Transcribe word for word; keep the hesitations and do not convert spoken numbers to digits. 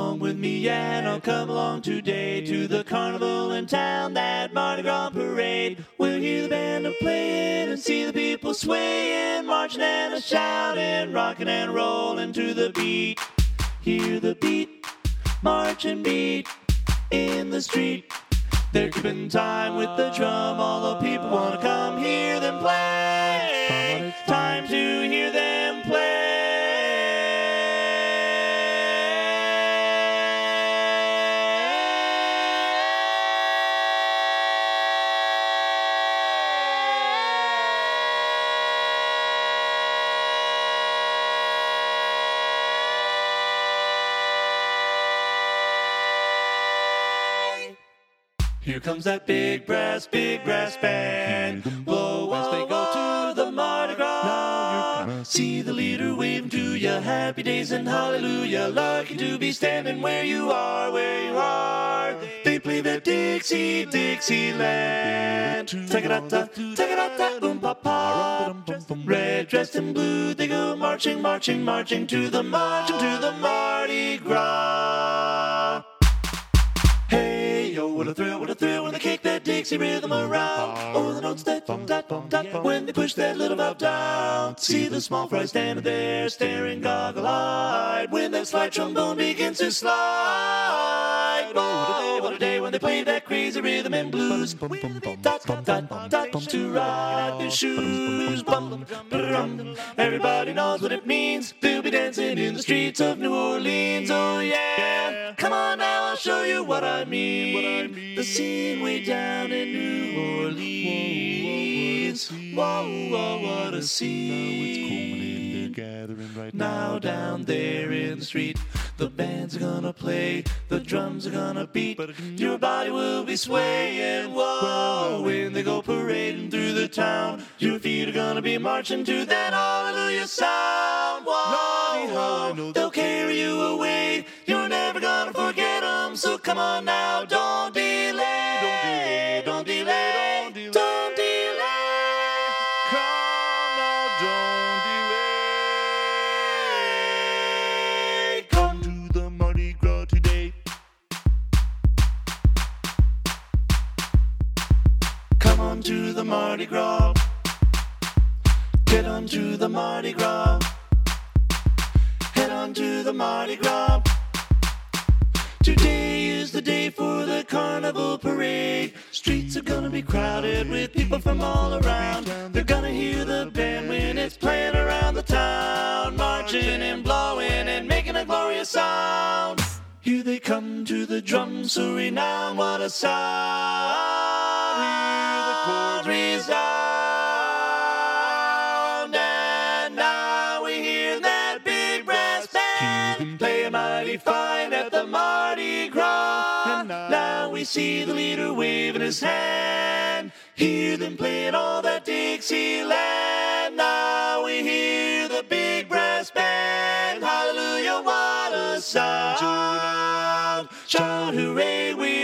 along with me and I'll come along today to the carnival in town, that Mardi Gras parade. We'll hear the band a playing and see the people swaying, marching and a shouting, rocking and rolling to the beat. Hear the beat, march and beat in the street. They're keeping time with the drum, all the people want to come hear them play. Time to hear them play. Here comes that big brass, big brass band. Whoa, as they go to the Mardi Gras. See the leader waving to you, happy days and hallelujah. Lucky to be standing where you are, where you are. They play that Dixie, Dixieland. Take-a-da-da, take-a-da-da, boom-pa-pa. Red dressed in blue, they go marching, marching, marching to the marching to the Mardi Gras. Hey, yo, what a thrill, what a thrill when they kick that Dixie rhythm around. Oh, the notes that dot, dot, dot, when they push that little valve down. See the small fry standing there, staring goggle-eyed, when that slide trombone begins to slide. Oh, what a day, what a day when they play that crazy rhythm and blues. Dot, dot, dot, dot, to ride their shoes. Bum, ba-dum. Everybody knows what it means. They'll be dancing in the streets of New Orleans. Oh, yeah. Come on now, I'll show you what I mean. What I mean. The scene way down in New Orleans. Whoa, whoa, what a scene. Gathering right now down there in the street, the bands are gonna play, the drums are gonna beat, your body will be swaying. Whoa, when they go parading through the town, your feet are gonna be marching to that hallelujah sound. Whoa, they'll carry you away, you're never gonna forget them. So come on now, don't delay, don't delay, don't delay, don't delay. Come now, don't delay. Come to the Mardi Gras today. Come on to the Mardi Gras. Get on to the Mardi Gras. Head on to the Mardi Gras. Today is the day for the carnival parade. Streets are gonna be crowded with people from all around. They're gonna hear the band when it's playing around the town, marching and blowing and making a glorious sound. Here they come to the drums so renowned. What a sound! Hear the chords resound, and now we hear that big brass band playing mighty fine at the Mardi Gras. And now we see the leader waving his hand. Hear them playing all that Dixieland. Now we hear the big brass band. Hallelujah, what a sound! Shout hooray, we